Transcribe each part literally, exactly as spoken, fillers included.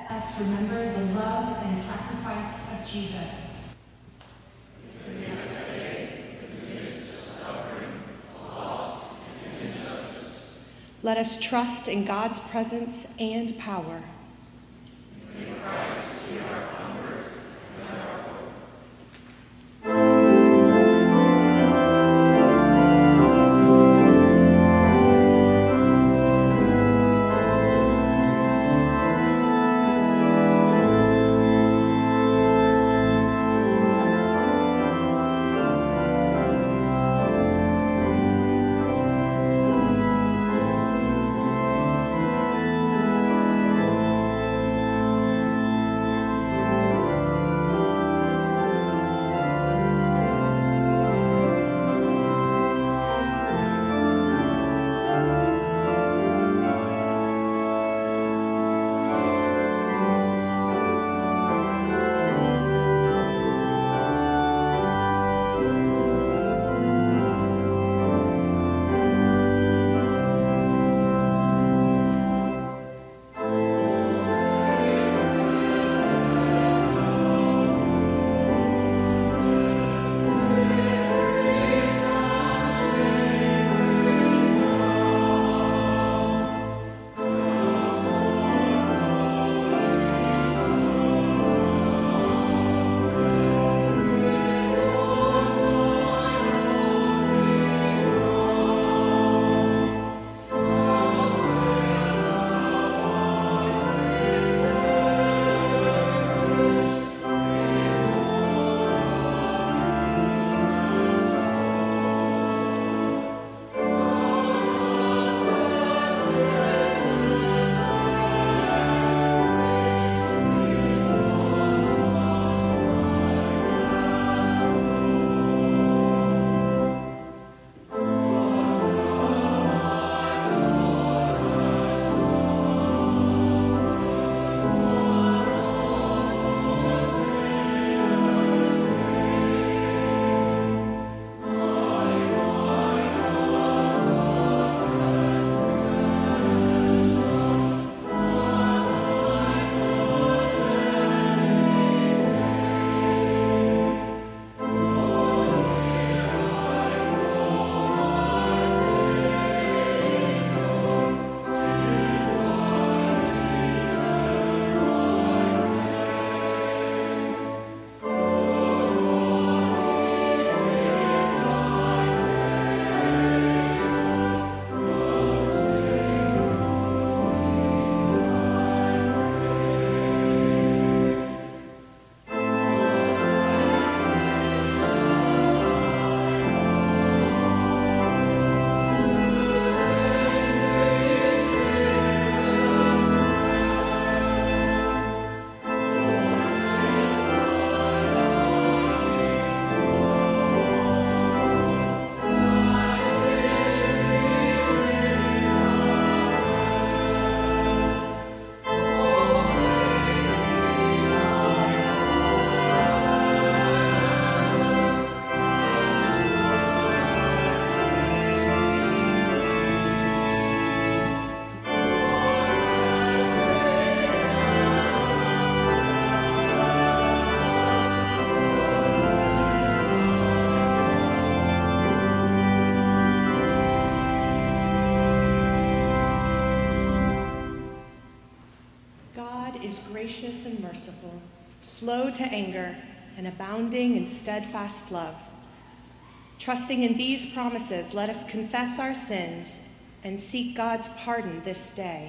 Let us remember the love and sacrifice of Jesus. Let us trust in God's presence and power. May Christ be our comfort and our hope. Gracious and merciful, slow to anger, and abounding in steadfast love. Trusting in these promises, let us confess our sins and seek God's pardon this day.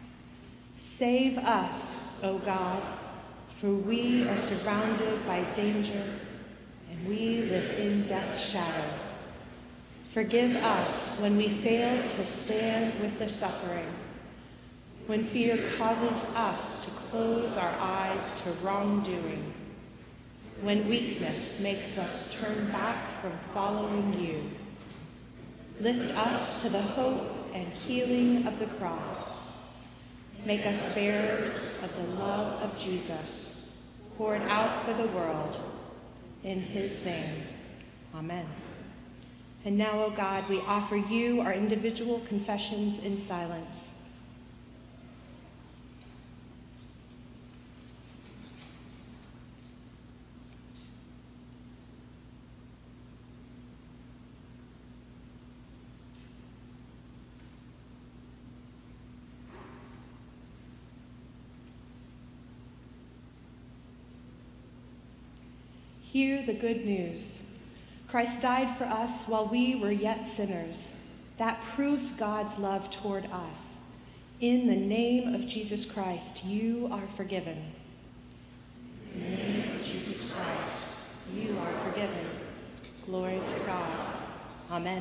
Save us, O God, for we are surrounded by danger and we live in death's shadow. Forgive us when we fail to stand with the suffering, when fear causes us to close our eyes to wrongdoing, when weakness makes us turn back from following you. Lift us to the hope and healing of the cross. Make us bearers of the love of Jesus, poured out for the world. In his name, amen. And now, O God, we offer you our individual confessions in silence. Hear the good news. Christ died for us while we were yet sinners. That proves God's love toward us. In the name of Jesus Christ, you are forgiven. In the name of Jesus Christ, you are forgiven. Glory to God. Amen.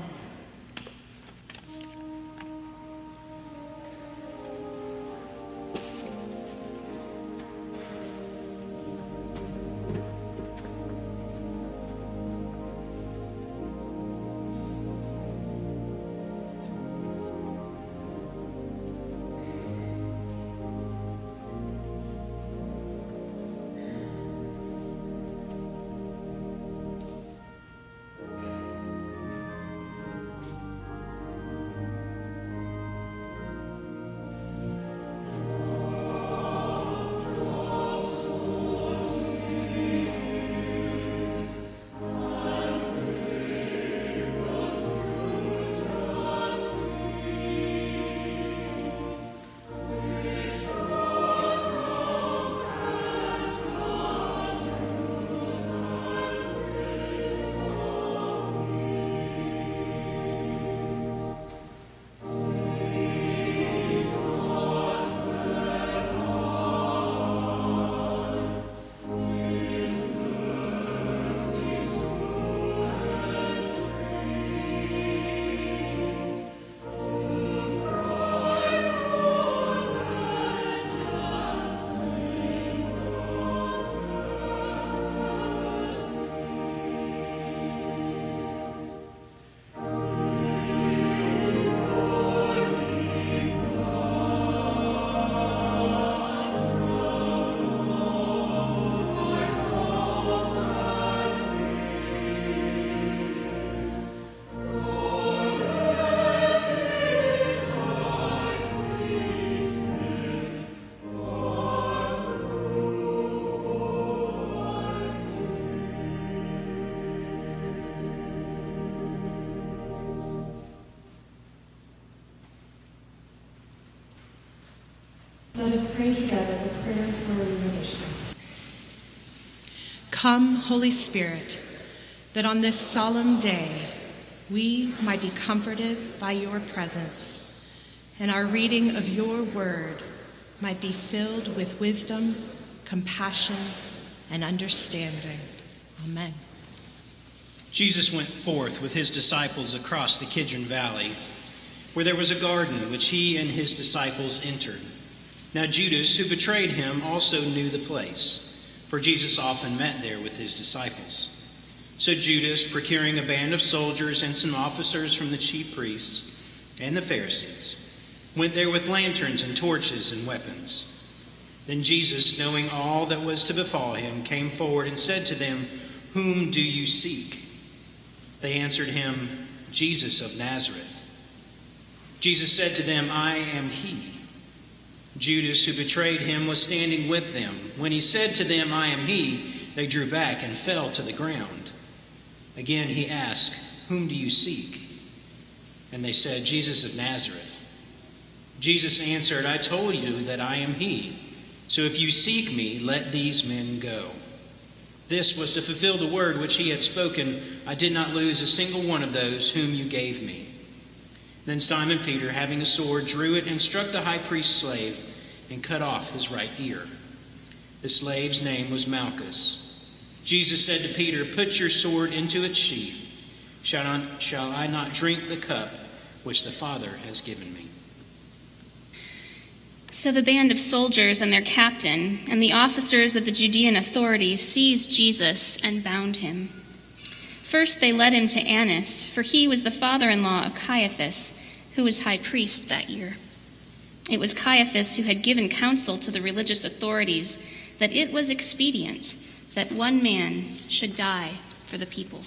Let us pray together the prayer for illumination. Come, Holy Spirit, that on this solemn day we might be comforted by your presence, and our reading of your word might be filled with wisdom, compassion, and understanding. Amen. Jesus went forth with his disciples across the Kidron Valley, where there was a garden which he and his disciples entered. Now Judas, who betrayed him, also knew the place, for Jesus often met there with his disciples. So Judas, procuring a band of soldiers and some officers from the chief priests and the Pharisees, went there with lanterns and torches and weapons. Then Jesus, knowing all that was to befall him, came forward and said to them, "Whom do you seek?" They answered him, "Jesus of Nazareth." Jesus said to them, "I am he." Judas, who betrayed him, was standing with them. When he said to them, "I am he," they drew back and fell to the ground. Again he asked, "Whom do you seek?" And they said, "Jesus of Nazareth." Jesus answered, "I told you that I am he. So if you seek me, let these men go." This was to fulfill the word which he had spoken, "I did not lose a single one of those whom you gave me." Then Simon Peter, having a sword, drew it and struck the high priest's slave and cut off his right ear. The slave's name was Malchus. Jesus said to Peter, "Put your sword into its sheath. Shall not, shall I not drink the cup which the Father has given me?" So the band of soldiers and their captain and the officers of the Judean authorities seized Jesus and bound him. First they led him to Annas, for he was the father-in-law of Caiaphas, who was high priest that year. It was Caiaphas who had given counsel to the religious authorities that it was expedient that one man should die for the people.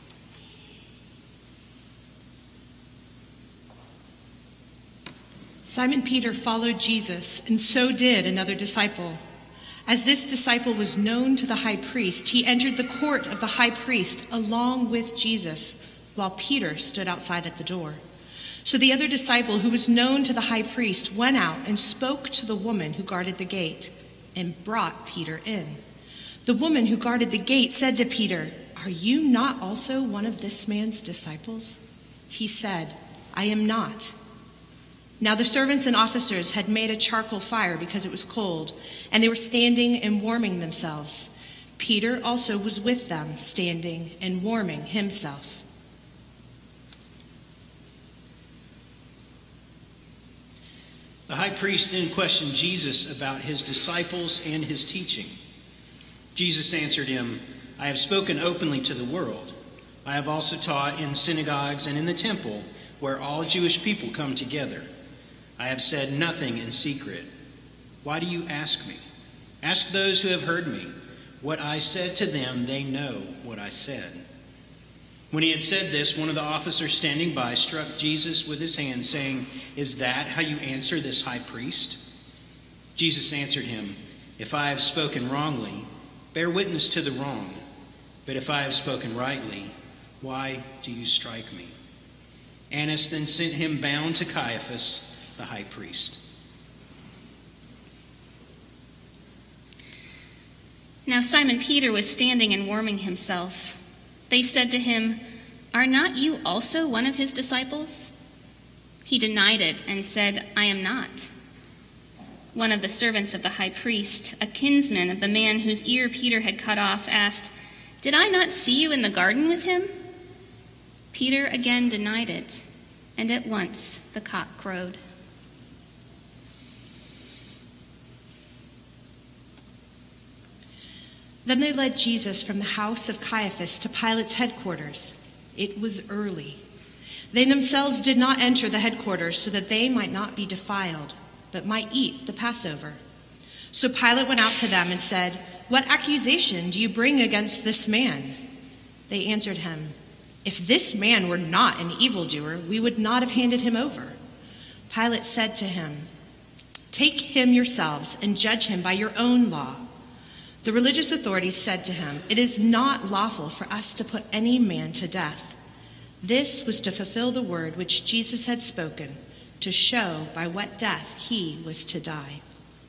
Simon Peter followed Jesus, and so did another disciple. As this disciple was known to the high priest, he entered the court of the high priest along with Jesus, while Peter stood outside at the door. So the other disciple, who was known to the high priest, went out and spoke to the woman who guarded the gate and brought Peter in. The woman who guarded the gate said to Peter, "Are you not also one of this man's disciples?" He said, "I am not." Now the servants and officers had made a charcoal fire because it was cold, and they were standing and warming themselves. Peter also was with them, standing and warming himself. The high priest then questioned Jesus about his disciples and his teaching. Jesus answered him, "I have spoken openly to the world. I have also taught in synagogues and in the temple, where all Jewish people come together. I have said nothing in secret. Why do you ask me? Ask those who have heard me. What I said to them, they know what I said." When he had said this, one of the officers standing by struck Jesus with his hand, saying, "Is that how you answer this high priest?" Jesus answered him, "If I have spoken wrongly, bear witness to the wrong. But if I have spoken rightly, why do you strike me?" Annas then sent him bound to Caiaphas, the high priest. Now Simon Peter was standing and warming himself. They said to him, "Are not you also one of his disciples?" He denied it and said, "I am not." One of the servants of the high priest, a kinsman of the man whose ear Peter had cut off, asked, "Did I not see you in the garden with him?" Peter again denied it, and at once the cock crowed. Then they led Jesus from the house of Caiaphas to Pilate's headquarters. It was early. They themselves did not enter the headquarters so that they might not be defiled, but might eat the Passover. So Pilate went out to them and said, "What accusation do you bring against this man?" They answered him, "If this man were not an evildoer, we would not have handed him over." Pilate said to him, "Take him yourselves and judge him by your own law." The religious authorities said to him, "It is not lawful for us to put any man to death." This was to fulfill the word which Jesus had spoken, to show by what death he was to die.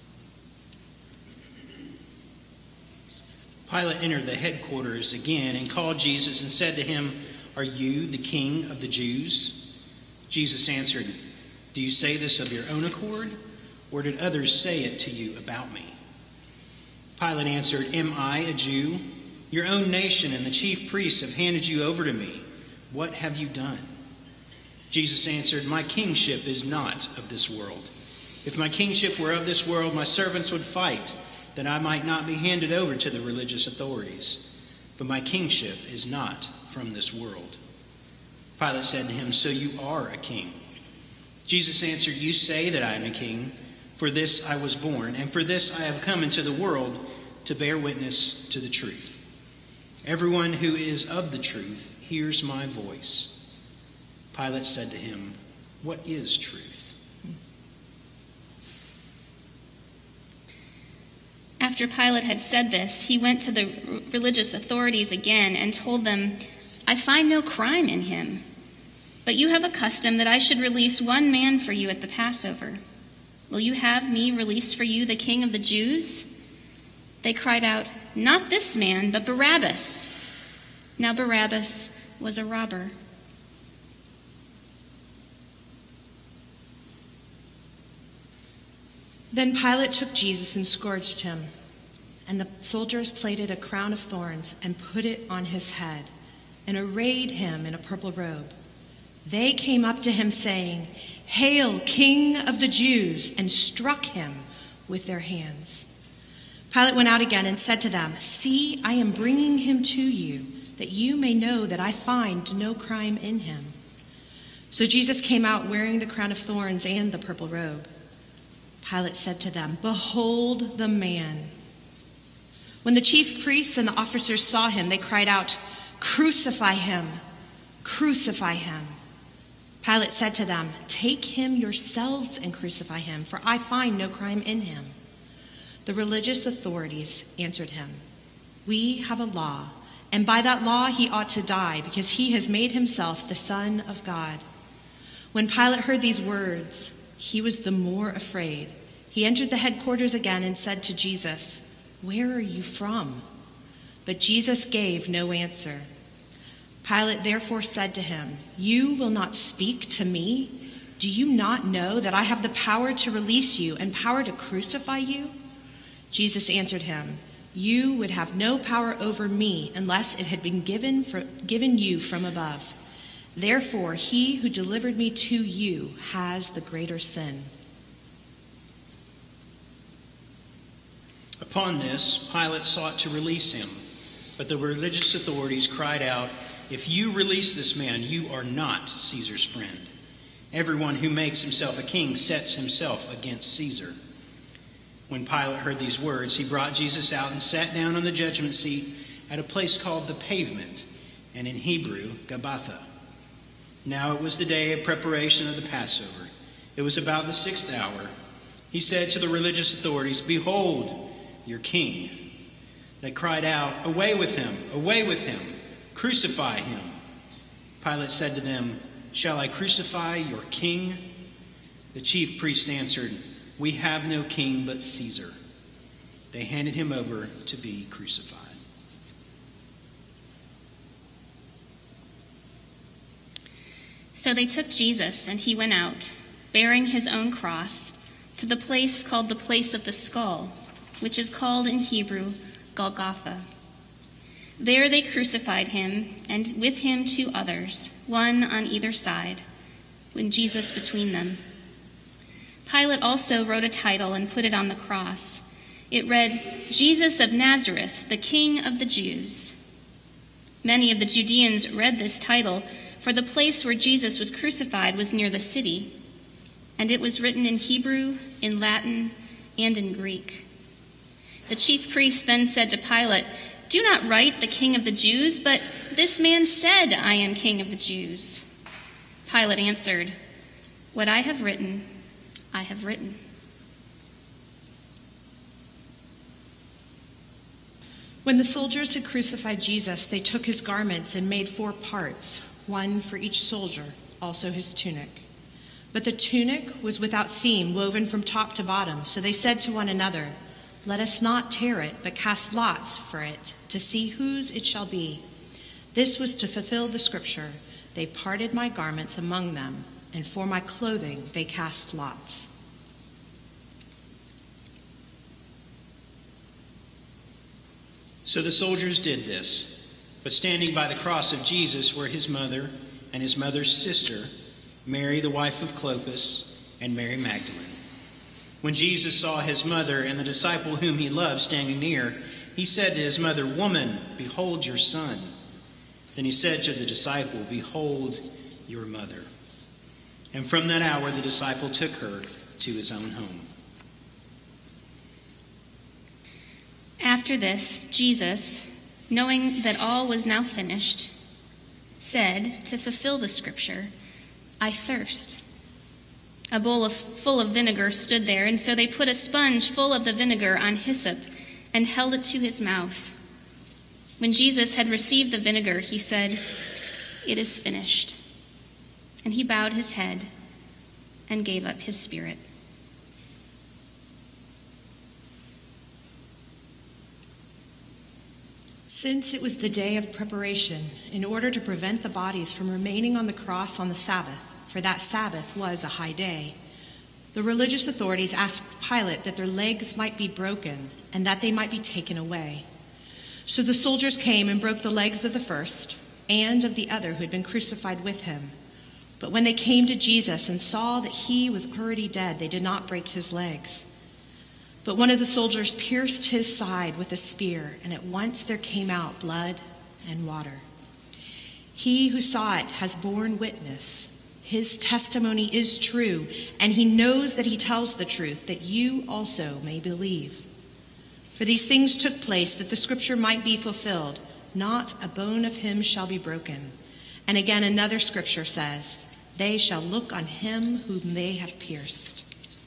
Pilate entered the headquarters again and called Jesus and said to him, "Are you the king of the Jews?" Jesus answered, "Do you say this of your own accord, or did others say it to you about me?" Pilate answered, "Am I a Jew? Your own nation and the chief priests have handed you over to me. What have you done?" Jesus answered, "My kingship is not of this world. If my kingship were of this world, my servants would fight, that I might not be handed over to the religious authorities. But my kingship is not from this world." Pilate said to him, "So you are a king." Jesus answered, "You say that I am a king. For this I was born, and for this I have come into the world, to bear witness to the truth. Everyone who is of the truth hears my voice." Pilate said to him, "What is truth?" After Pilate had said this, he went to the religious authorities again and told them, "I find no crime in him. But you have a custom that I should release one man for you at the Passover. Will you have me release for you the king of the Jews?" They cried out, "Not this man, but Barabbas." Now Barabbas was a robber. Then Pilate took Jesus and scourged him, and the soldiers plaited a crown of thorns and put it on his head, and arrayed him in a purple robe. They came up to him saying, "Hail, King of the Jews," and struck him with their hands. Pilate went out again and said to them, "See, I am bringing him to you, that you may know that I find no crime in him." So Jesus came out wearing the crown of thorns and the purple robe. Pilate said to them, "Behold the man." When the chief priests and the officers saw him, they cried out, "Crucify him! Crucify him!" Pilate said to them, "Take him yourselves and crucify him, for I find no crime in him." The religious authorities answered him, "We have a law, and by that law he ought to die, because he has made himself the Son of God." When Pilate heard these words, he was the more afraid. He entered the headquarters again and said to Jesus, "Where are you from?" But Jesus gave no answer. Pilate therefore said to him, "You will not speak to me? Do you not know that I have the power to release you and power to crucify you?" Jesus answered him, "You would have no power over me unless it had been given, for, given you from above. Therefore, he who delivered me to you has the greater sin." Upon this, Pilate sought to release him, but the religious authorities cried out, "If you release this man, you are not Caesar's friend. Everyone who makes himself a king sets himself against Caesar." When Pilate heard these words, he brought Jesus out and sat down on the judgment seat at a place called the Pavement, and in Hebrew, Gabbatha. Now it was the day of preparation of the Passover. It was about the sixth hour. He said to the religious authorities, "Behold, your king." They cried out, "Away with him! Away with him! Crucify him!" Pilate said to them, "Shall I crucify your king?" The chief priests answered, "We have no king but Caesar." They handed him over to be crucified. So they took Jesus, and he went out, bearing his own cross, to the place called the Place of the Skull, which is called in Hebrew Golgotha. There they crucified him, and with him two others, one on either side, with Jesus between them. Pilate also wrote a title and put it on the cross. It read, "Jesus of Nazareth, the King of the Jews." Many of the Judeans read this title, for the place where Jesus was crucified was near the city, and it was written in Hebrew, in Latin, and in Greek. The chief priests then said to Pilate, "Do not write the King of the Jews, but this man said, 'I am King of the Jews.'" Pilate answered, "What I have written, I have written." When the soldiers had crucified Jesus, they took his garments and made four parts, one for each soldier, also his tunic. But the tunic was without seam, woven from top to bottom. So they said to one another, "Let us not tear it, but cast lots for it, to see whose it shall be." This was to fulfill the scripture, "They parted my garments among them, and for my clothing they cast lots." So the soldiers did this, but standing by the cross of Jesus were his mother and his mother's sister, Mary the wife of Clopas, and Mary Magdalene. When Jesus saw his mother and the disciple whom he loved standing near, he said to his mother, "Woman, behold your son." Then he said to the disciple, "Behold your mother." And from that hour the disciple took her to his own home. After this, Jesus, knowing that all was now finished, said, to fulfill the scripture, "I thirst." A bowl of, full of vinegar stood there, and so they put a sponge full of the vinegar on hyssop and held it to his mouth. When Jesus had received the vinegar, he said, "It is finished." And he bowed his head and gave up his spirit. Since it was the day of preparation, in order to prevent the bodies from remaining on the cross on the Sabbath, for that Sabbath was a high day, the religious authorities asked Pilate that their legs might be broken and that they might be taken away. So the soldiers came and broke the legs of the first and of the other who had been crucified with him. But when they came to Jesus and saw that he was already dead, they did not break his legs. But one of the soldiers pierced his side with a spear, and at once there came out blood and water. He who saw it has borne witness. His testimony is true, and he knows that he tells the truth, that you also may believe. For these things took place that the scripture might be fulfilled, "Not a bone of him shall be broken." And again another scripture says, "They shall look on him whom they have pierced."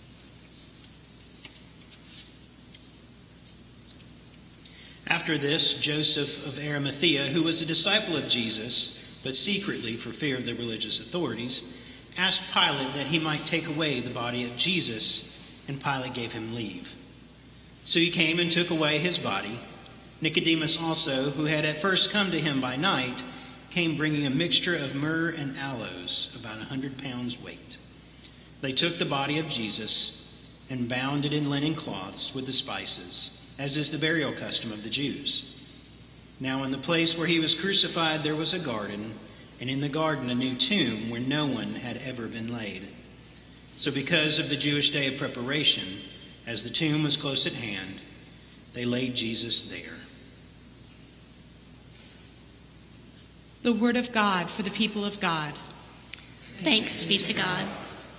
After this, Joseph of Arimathea, who was a disciple of Jesus, but secretly for fear of the religious authorities, asked Pilate that he might take away the body of Jesus, and Pilate gave him leave. So he came and took away his body, Nicodemus also, who had at first come to him by night, came bringing a mixture of myrrh and aloes, about a hundred pounds weight. They took the body of Jesus and bound it in linen cloths with the spices, as is the burial custom of the Jews. Now in the place where he was crucified there was a garden, and in the garden a new tomb where no one had ever been laid. So because of the Jewish day of preparation, as the tomb was close at hand, they laid Jesus there. The word of God for the people of God. Thanks be to God.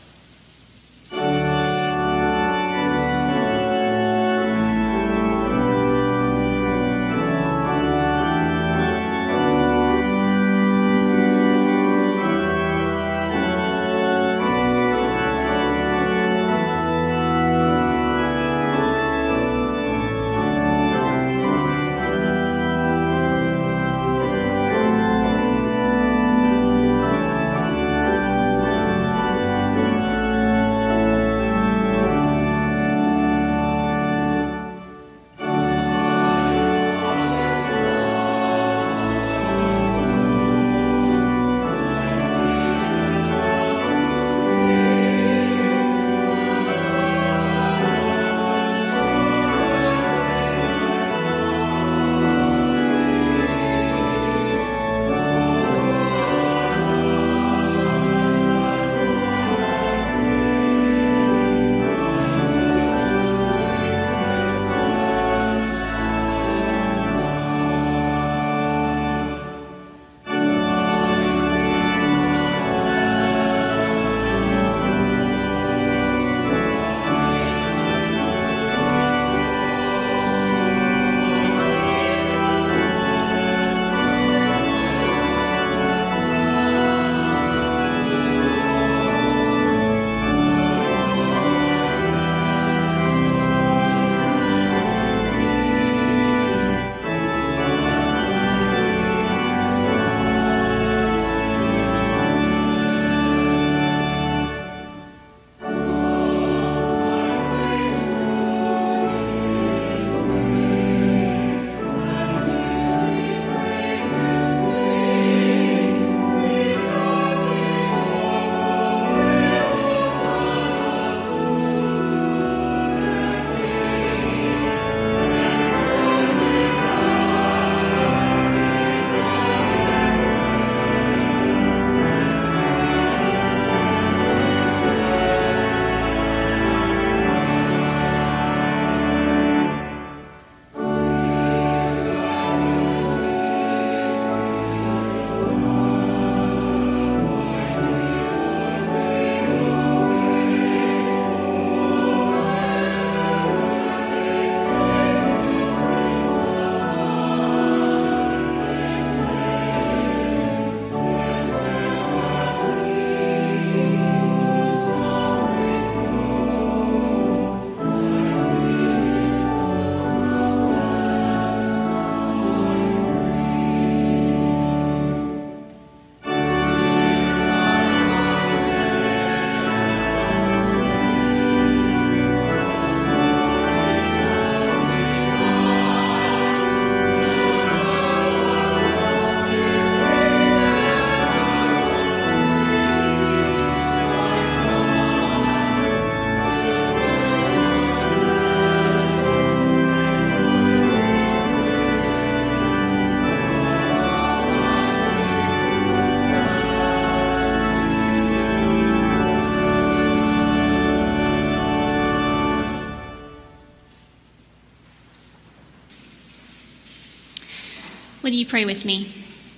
Will you pray with me?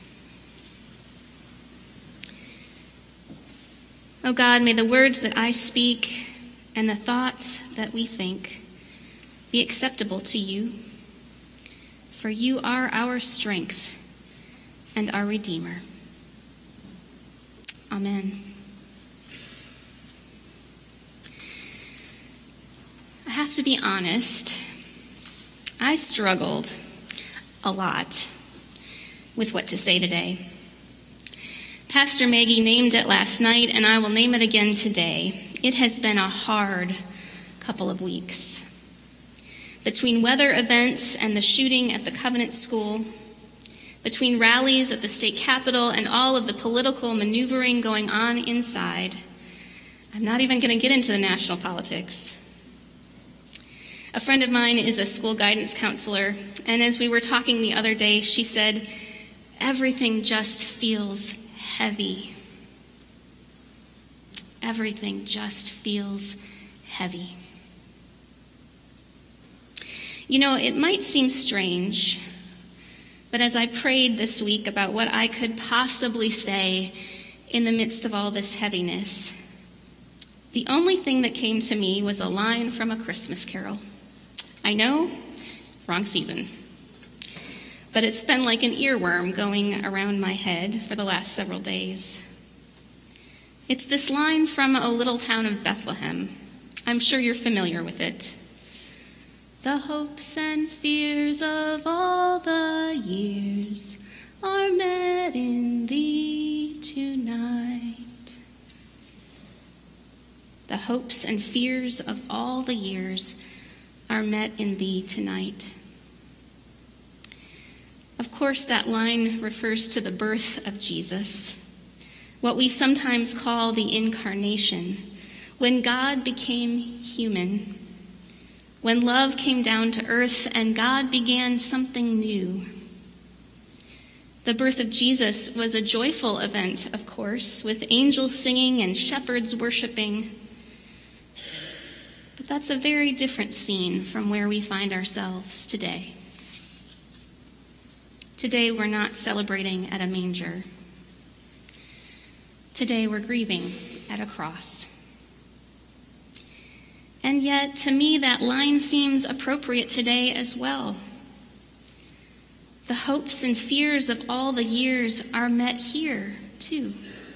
Oh God, may the words that I speak and the thoughts that we think be acceptable to you, for you are our strength and our Redeemer. Amen. I have to be honest, I struggled a lot with what to say today. Pastor Maggie named it last night, and I will name it again today. It has been a hard couple of weeks. between weather events and the shooting at the Covenant School, between rallies at the state capitol and all of the political maneuvering going on inside. I'm not even going to get into the national politics. A friend of mine is a school guidance counselor, and as we were talking the other day, she said, everything just feels heavy. Everything just feels heavy. You know, it might seem strange, but as I prayed this week about what I could possibly say in the midst of all this heaviness, the only thing that came to me was a line from A Christmas Carol. I know, wrong season. But it's been like an earworm going around my head for the last several days. It's this line from O Little Town of Bethlehem. I'm sure you're familiar with it. The hopes and fears of all the years are met in thee tonight. The hopes and fears of all the years are met in thee tonight. Of course, that line refers to the birth of Jesus, what we sometimes call the incarnation, when God became human, when love came down to earth and God began something new. The birth of Jesus was a joyful event, of course, with angels singing and shepherds worshiping. But that's a very different scene from where we find ourselves today. Today we're not celebrating at a manger. Today we're grieving at a cross. And yet, to me, that line seems appropriate today as well. The hopes and fears of all the years are met here, too.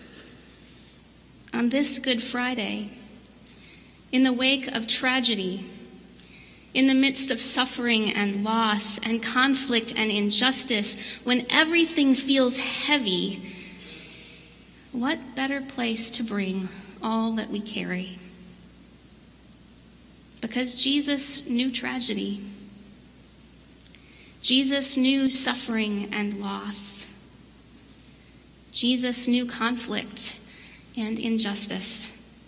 On this Good Friday, in the wake of tragedy, in the midst of suffering and loss and conflict and injustice, when everything feels heavy, what better place to bring all that we carry? Because Jesus knew tragedy. Jesus knew suffering and loss. Jesus knew conflict and injustice.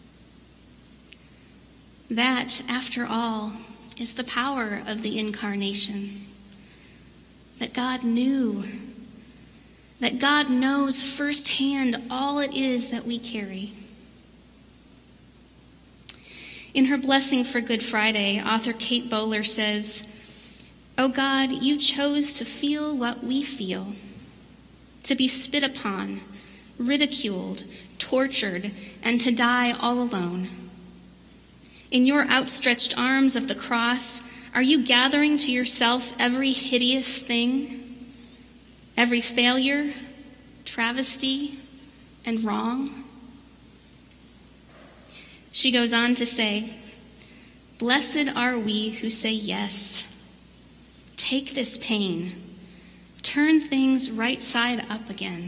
That, after all, is the power of the incarnation. That God knew, that God knows firsthand all it is that we carry. In her blessing for Good Friday, author Kate Bowler says, "O God, you chose to feel what we feel, to be spit upon, ridiculed, tortured, and to die all alone. In your outstretched arms of the cross, are you gathering to yourself every hideous thing, every failure, travesty, and wrong?" She goes on to say, "Blessed are we who say yes. Take this pain, turn things right side up again."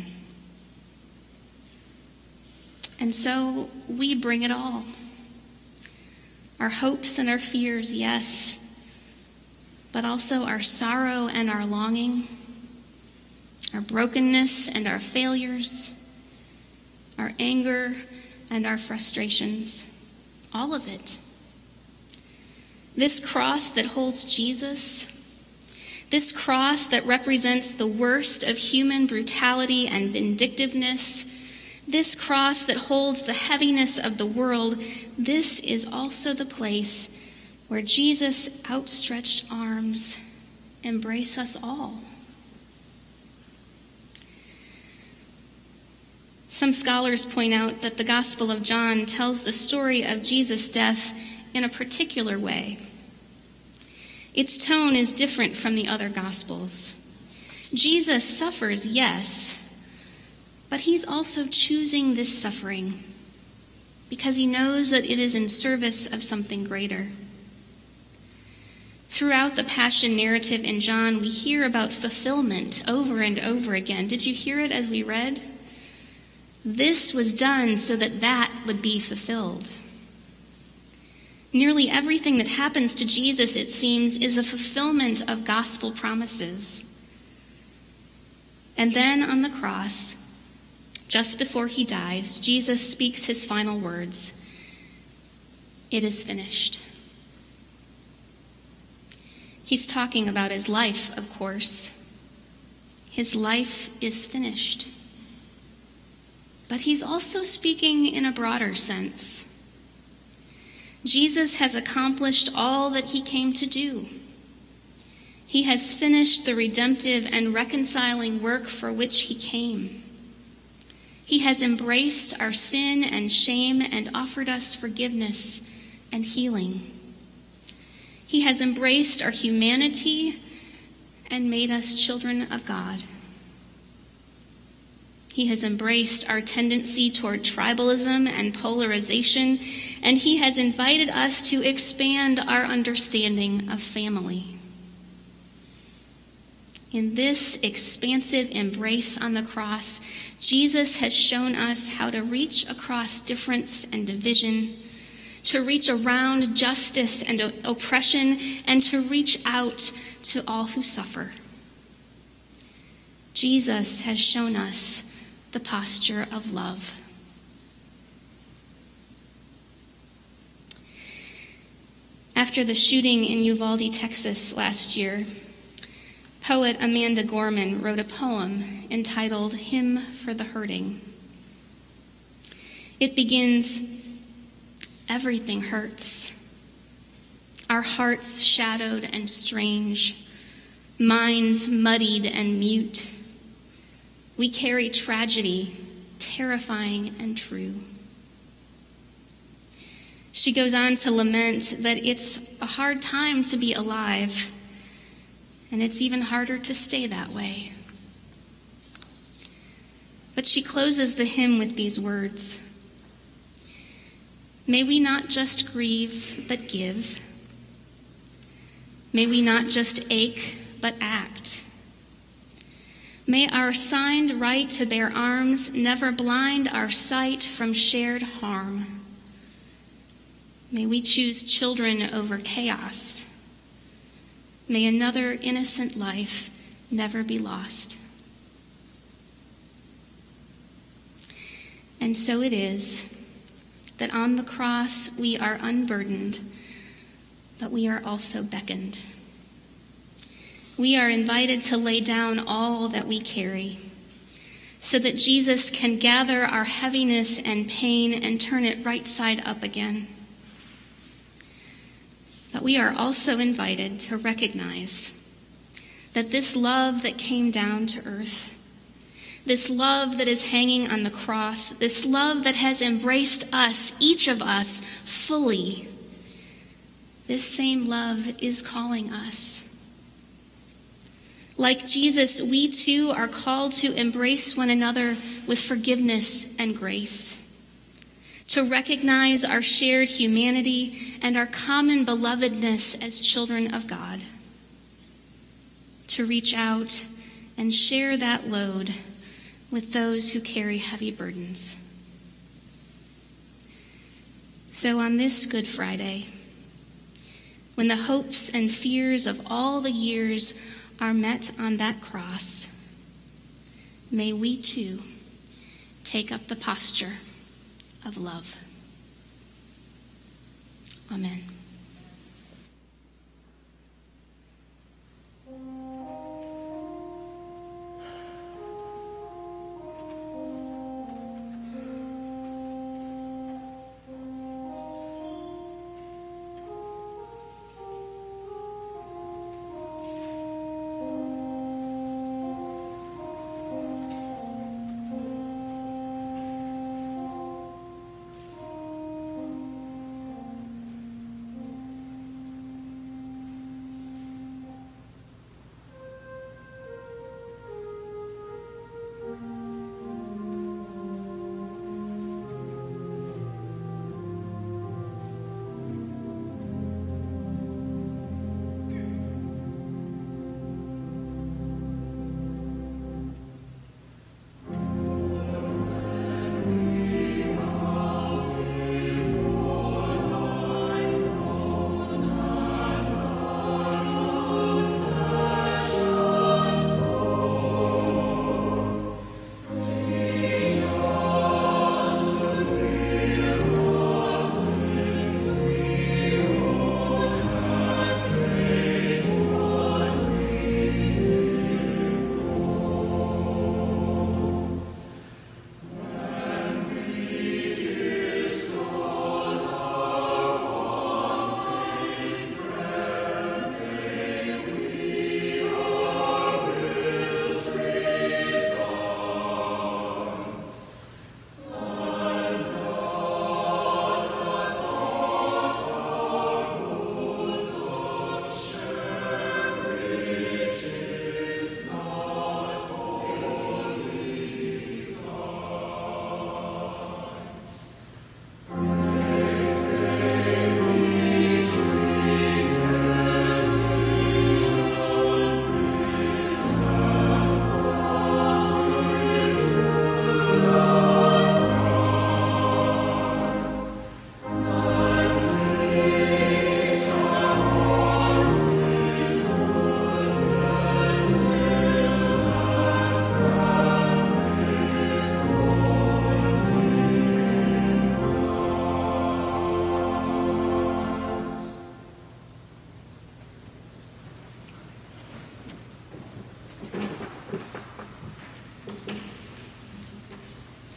And so we bring it all. Our hopes and our fears, yes, but also our sorrow and our longing, our brokenness and our failures, our anger and our frustrations, all of it. This cross that holds Jesus, this cross that represents the worst of human brutality and vindictiveness, this cross that holds the heaviness of the world, this is also the place where Jesus' outstretched arms embrace us all. Some scholars point out that the Gospel of John tells the story of Jesus' death in a particular way. Its tone is different from the other Gospels. Jesus suffers, yes, but he's also choosing this suffering because he knows that it is in service of something greater. Throughout the Passion narrative in John, we hear about fulfillment over and over again. Did you hear it as we read? This was done so that that would be fulfilled. Nearly everything that happens to Jesus, it seems, is a fulfillment of gospel promises. And then on the cross, just before he dies, Jesus speaks his final words. It is finished. He's talking about his life, of course. His life is finished. But he's also speaking in a broader sense. Jesus has accomplished all that he came to do. He has finished the redemptive and reconciling work for which he came. He has embraced our sin and shame and offered us forgiveness and healing. He has embraced our humanity and made us children of God. He has embraced our tendency toward tribalism and polarization, and he has invited us to expand our understanding of family. In this expansive embrace on the cross, Jesus has shown us how to reach across difference and division, to reach around justice and oppression, and to reach out to all who suffer. Jesus has shown us the posture of love. After the shooting in Uvalde, Texas last year, poet Amanda Gorman wrote a poem entitled Hymn for the Hurting. It begins, everything hurts. Our hearts shadowed and strange, minds muddied and mute. We carry tragedy, terrifying and true. She goes on to lament that it's a hard time to be alive, and it's even harder to stay that way. But she closes the hymn with these words. May we not just grieve, but give. May we not just ache, but act. May our signed right to bear arms never blind our sight from shared harm. May we choose children over chaos. May another innocent life never be lost. And so it is that on the cross we are unburdened, but we are also beckoned. We are invited to lay down all that we carry so that Jesus can gather our heaviness and pain and turn it right side up again. But we are also invited to recognize that this love that came down to earth, this love that is hanging on the cross, this love that has embraced us, each of us, fully, this same love is calling us. Like Jesus, we too are called to embrace one another with forgiveness and grace, to recognize our shared humanity and our common belovedness as children of God, to reach out and share that load with those who carry heavy burdens. So on this Good Friday, when the hopes and fears of all the years are met on that cross, may we too take up the posture of love. Amen.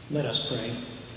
Let us pray.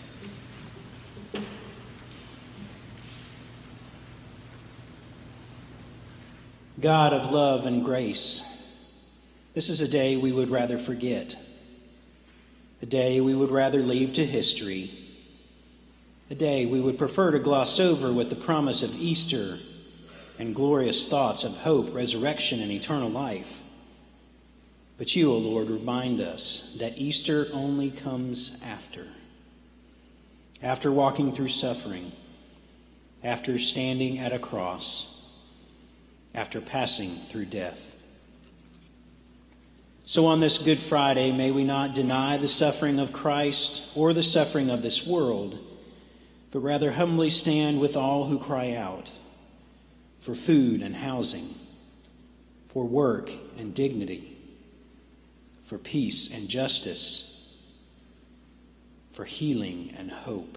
God of love and grace, this is a day we would rather forget, a day we would rather leave to history, a day we would prefer to gloss over with the promise of Easter and glorious thoughts of hope, resurrection, and eternal life. But you, O Lord, remind us that Easter only comes after. After walking through suffering, after standing at a cross, after passing through death. So on this Good Friday, may we not deny the suffering of Christ or the suffering of this world, but rather humbly stand with all who cry out for food and housing, for work and dignity, for peace and justice, for healing and hope.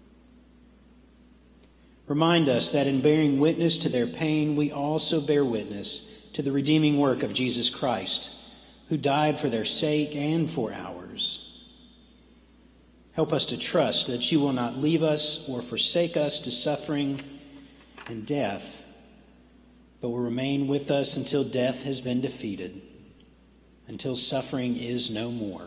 Remind us that in bearing witness to their pain, we also bear witness to the redeeming work of Jesus Christ, who died for their sake and for ours. Help us to trust that you will not leave us or forsake us to suffering and death, but will remain with us until death has been defeated, until suffering is no more,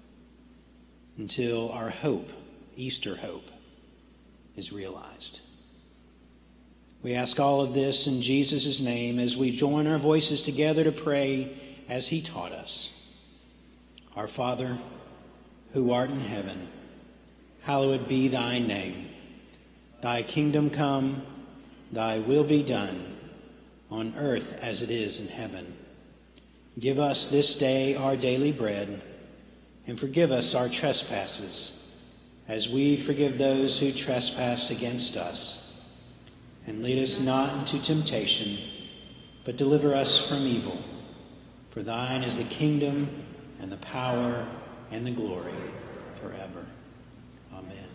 until our hope, Easter hope, is realized. We ask all of this in Jesus' name as we join our voices together to pray as he taught us. Our Father, who art in heaven, hallowed be thy name. Thy kingdom come, thy will be done, on earth as it is in heaven. Give us this day our daily bread, and forgive us our trespasses, as we forgive those who trespass against us. And lead us not into temptation, but deliver us from evil. For thine is the kingdom, and the power, and the glory, forever. Amen.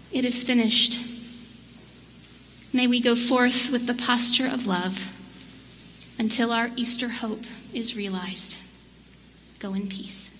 It is finished. May we go forth with the posture of love until our Easter hope is realized. Go in peace.